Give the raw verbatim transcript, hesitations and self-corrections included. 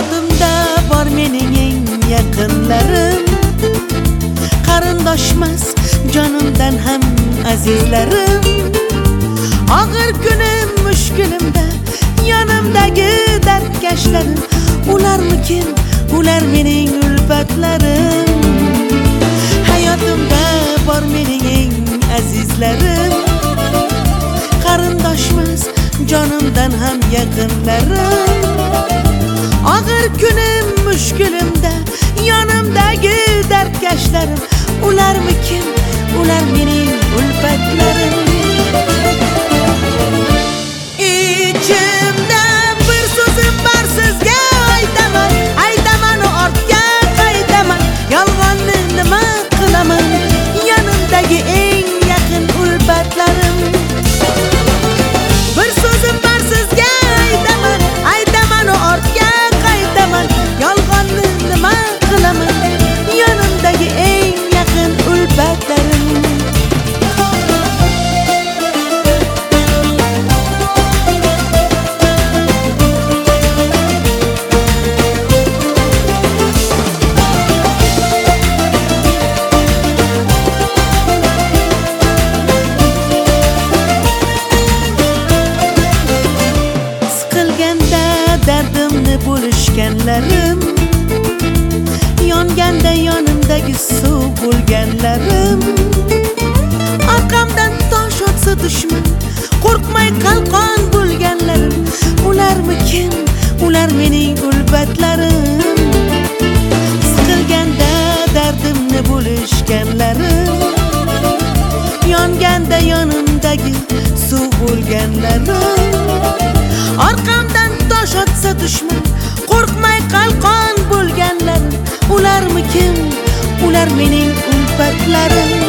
Hayotimda bor mening eng yaqinlarim, qarindoshmas jonimdan ham azizlarim. Og'ir kunim mushkulimda yonimdagi dardkashlarim, ularmikin, ular mening ulfatlarim. Hayotimda bor mening eng azizlarim, qarindoshmas jonimdan ham yaqinlarim. Og'ir kunim mushkulimda yonimdagi dardkashlarim, ularmikin, ular mening ulfatlarim. İçimde bir so'zim bor sizga aytaman, aytaman ortga qaytaman. Yolg'onni nima qilaman, yonimdagi eng yaqin ulfatlarim. Bir so'zim bor sizga aytaman, aytaman ortga qaytaman. Yolg'onni nima qilaman, yonimdagi eng yaqin ulfatlarim. Dardimni bo'lishganlarim, yonganda yonimdagi suv bo'lganlarim. Orqamdan tosh otsa dushman, qo'rqmay qalqon bo'lganlarim, ularmikin, ular mening ulfatlarim. Siqilganda dardimni bo'lishganlarim, yonganda yonimdagi suv bo'lganlarim. Orqamdan tosh otsa dushman, qo'rqmay qalqon bo'lganlarim, ularmikin, ular mening ulfatlarim.